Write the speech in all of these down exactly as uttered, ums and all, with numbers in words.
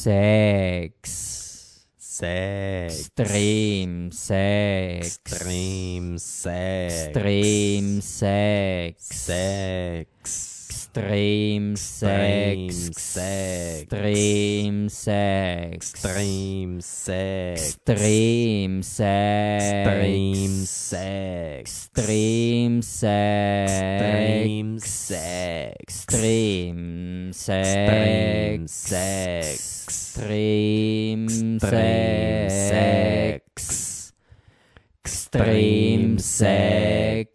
sex, sex, extreme sex, extreme sex, extreme sex, sex, extreme sex, extreme sex, extreme sex, extreme sex, extreme sex, extreme sex, extreme sex, extreme sex, extreme sex, extreme extreme sex,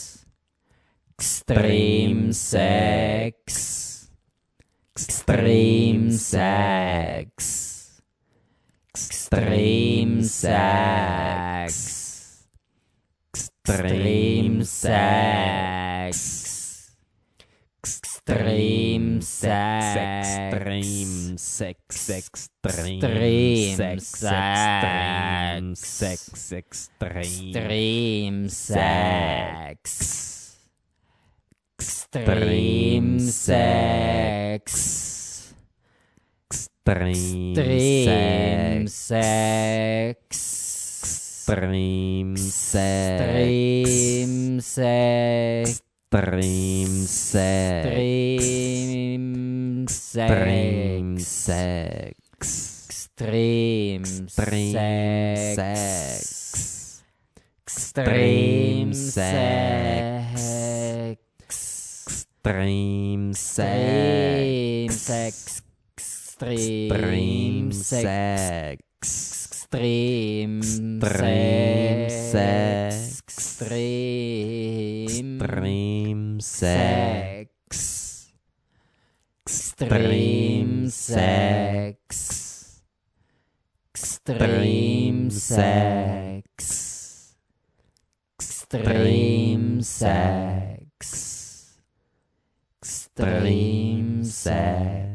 extreme sex, extreme sex, extreme sex, extreme sex, extreme sex, extreme sex, extreme extreme sex, sex, extreme sex, extreme extreme sex, extreme sex, extreme extreme sex, sex, extreme extreme sex, sex, extreme sex, extreme extreme sex, sex, extreme extreme sex, sex, extreme extreme sex, extreme extreme sex, extreme extreme sex, sex, extreme extreme sex, sex, extreme extreme sex, extreme sex, extreme sex, extreme sex, extreme sex.